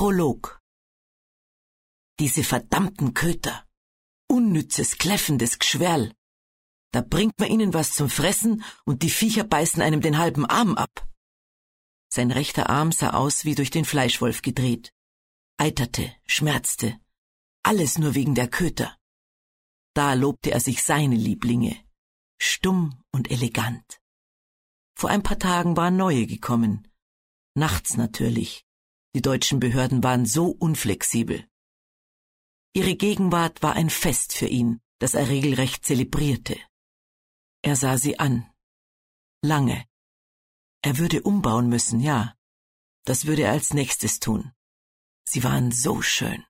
Prolog. Diese verdammten Köter. Unnützes, kläffendes Geschwerl. Da bringt man ihnen was zum Fressen und die Viecher beißen einem den halben Arm ab. Sein rechter Arm sah aus wie durch den Fleischwolf gedreht. Eiterte, schmerzte. Alles nur wegen der Köter. Da lobte er sich seine Lieblinge. Stumm und elegant. Vor ein paar Tagen waren neue gekommen. Nachts natürlich. Die deutschen Behörden waren so unflexibel. Ihre Gegenwart war ein Fest für ihn, das er regelrecht zelebrierte. Er sah sie an. Lange. Er würde umbauen müssen, ja. Das würde er als nächstes tun. Sie waren so schön.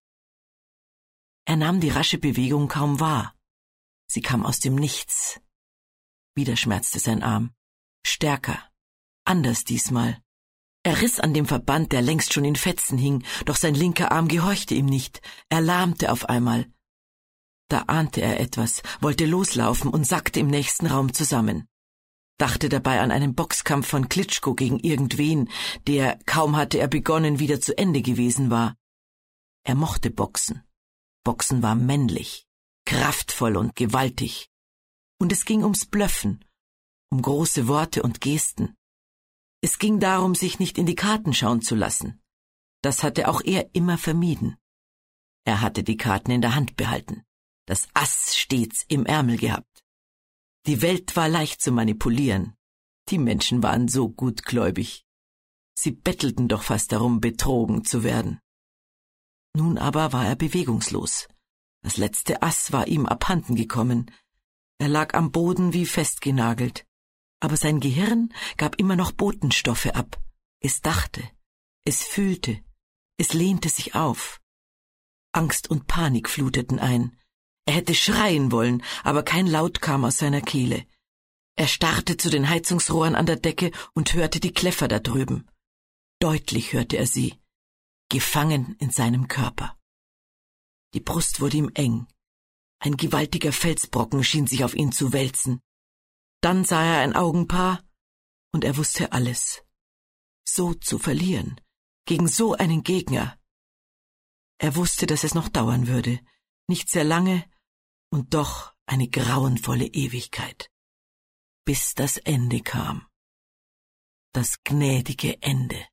Er nahm die rasche Bewegung kaum wahr. Sie kam aus dem Nichts. Wieder schmerzte sein Arm. Stärker. Anders diesmal. Er riss an dem Verband, der längst schon in Fetzen hing, doch sein linker Arm gehorchte ihm nicht. Er lahmte auf einmal. Da ahnte er etwas, wollte loslaufen und sackte im nächsten Raum zusammen. Dachte dabei an einen Boxkampf von Klitschko gegen irgendwen, der, kaum hatte er begonnen, wieder zu Ende gewesen war. Er mochte Boxen. Boxen war männlich, kraftvoll und gewaltig. Und es ging ums Blöffen, um große Worte und Gesten. Es ging darum, sich nicht in die Karten schauen zu lassen. Das hatte auch er immer vermieden. Er hatte die Karten in der Hand behalten, das Ass stets im Ärmel gehabt. Die Welt war leicht zu manipulieren. Die Menschen waren so gutgläubig. Sie bettelten doch fast darum, betrogen zu werden. Nun aber war er bewegungslos. Das letzte Ass war ihm abhanden gekommen. Er lag am Boden wie festgenagelt. Aber sein Gehirn gab immer noch Botenstoffe ab. Es dachte, es fühlte, es lehnte sich auf. Angst und Panik fluteten ein. Er hätte schreien wollen, aber kein Laut kam aus seiner Kehle. Er starrte zu den Heizungsrohren an der Decke und hörte die Kläffer da drüben. Deutlich hörte er sie, gefangen in seinem Körper. Die Brust wurde ihm eng. Ein gewaltiger Felsbrocken schien sich auf ihn zu wälzen. Dann sah er ein Augenpaar und er wusste alles. So zu verlieren, gegen so einen Gegner. Er wusste, dass es noch dauern würde, nicht sehr lange und doch eine grauenvolle Ewigkeit, bis das Ende kam. Das gnädige Ende.